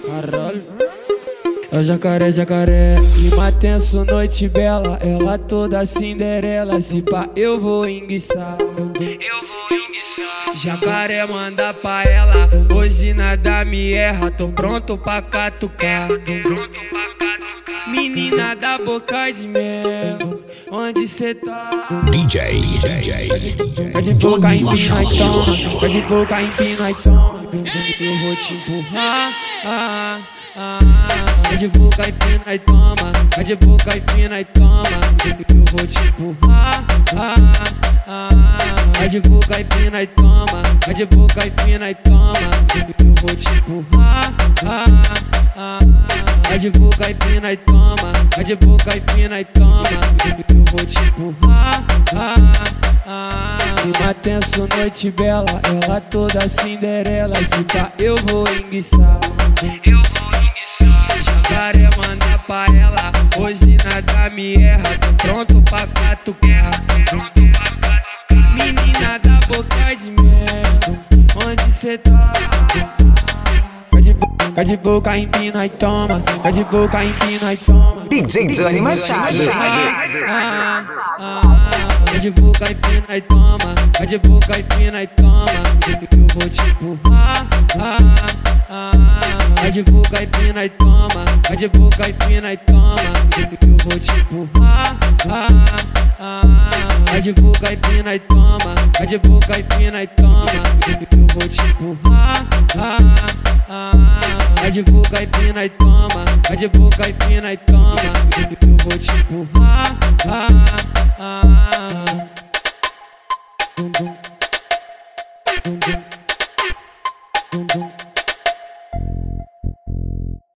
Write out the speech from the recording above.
Caralho. É o jacaré, jacaré. Clima tenso, noite bela. Ela toda Cinderela. Se pá, eu vou enguiçar. Jacaré manda pra ela. Hoje nada me erra. Tô pronto pra catucar. Menina da boca de mel, onde cê tá? DJ Vai de boca empina e toma. Vai de boca empina e toma. Eu vou te empurrar. Vai de boca empina e toma. Vai de boca empina e toma. Eu vou te empurrar. Vai de boca empina e toma. Vai de boca empina e toma. Eu vou te empurrar. Vai de boca empina e toma. Vai de boca empina e toma. Eu vou te empurrar. Clima tenso, noite bela. Ela toda Cinderela. Se pá, eu vou enguiçar. Jacaré manda pra ela. Hoje nada me erra. Tô pronto pra catucar. Menina da boca de mel, onde cê tá? Vai de boca empina e toma. Vai de boca empina e toma. DJ Johnny Machado. Vai de boca empina e toma. Vai de boca empina e toma. Eu vou te empurrar. Vai de boca empina e toma. Vai de boca empina e toma. Eu vou te empurrar. Vai de boca empina e toma. Vai de boca empina e toma. Eu vou te empurrar. Vai de boca empina e toma. Vai de boca empina e toma. Eu vou te empurrar. Dum dum